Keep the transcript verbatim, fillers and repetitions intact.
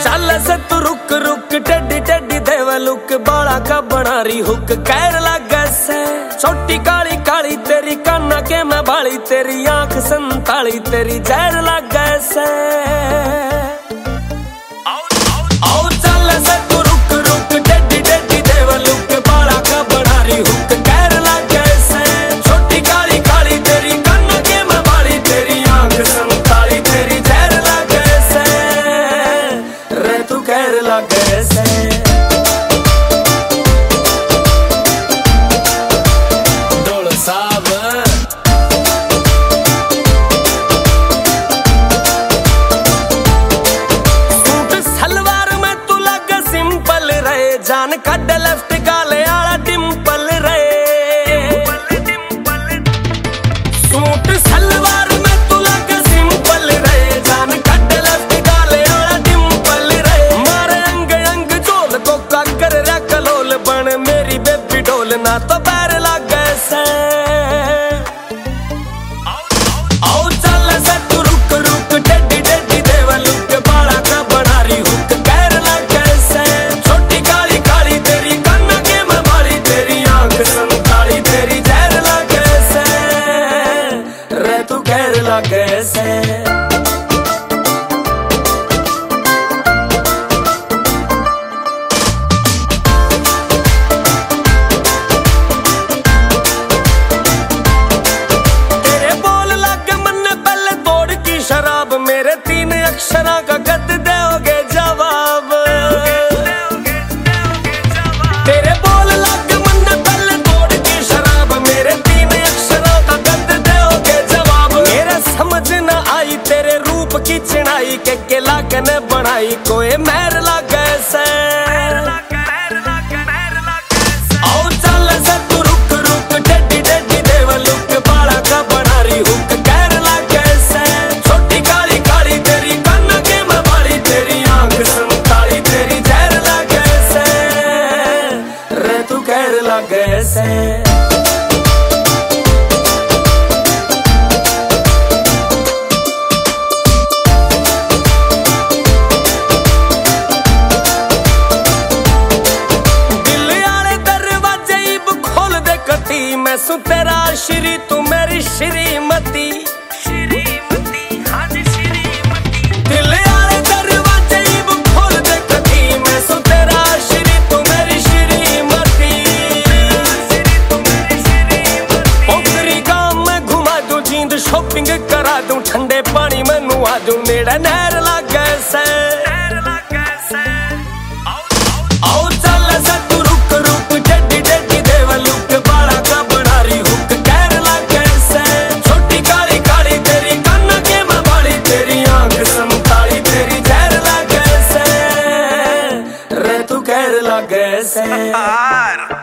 चल से तू रुक रुक टेडी टेडी देवा लुक बाला का बना रही हुक कैर लगे से छोटी काली काली तेरी काना के मैं बाली तेरी आंख संताली तेरी जहर लगे से लगे से डोल साहब सूट सलवार में तू लगे सिंपल रहे जान कड लेफ्ट गाले आला डिंपल रहे सूट सलवार में तू लगे सिंपल रहे जान कड लेफ्ट गाले आला डिंपल रहे मारे अंग अंग जोल को काकर रे कलोल बन मेरी बेबी डोल ना तो पैर लगे से आओ चल से तू रुक रुक टेडी टेडी देवा लुक बाला का बना रही हुक कैर लगे से छोटी काली काली तेरी काना के मैं बाली तेरी आंख संताली तेरी जहर लगे से रे तू कैर लगे से शराब मेरे तीन अक्षरा का गद दोगे जवाब तेरे बोल लग मन पहले तोड़ की शराब मेरे तीन अक्षरा का गद दोगे जवाब मेरे समझ न आई तेरे रूप की चिनाई के केला कने बनाई कोई मेहर लगे से आओ चल से तू रुक रुक टेडी टेडी देवा लुक बाला का बना रही हुक कैर लगे से छोटी काली काली तेरी काना के मैं बाली तेरी आंख संताली तेरी जहर लगे से रे तू कैर लगे से मैं सु तेरा श्री तू मेरी श्रीमती श्रीमती हाँ जी श्रीमती दिल आले दरवाजे वो खोल दे कती मैं सु तेरा श्री तू मेरी श्रीमती तू मेरी श्रीमती ओकरी गांव में घुमा दूं जींद शॉपिंग करा दूं ठंडे पानी में नुआ दूं नेड़े नहर लगे से आओ चल से तू रुक रुक टेडी टेडी देवा लुक बाला का बना रही हुक कैर लगे से छोटी काली काली तेरी काना के मैं बाली तेरी आंख संताली तेरी जहर लगे से रे तू कैर लगे से।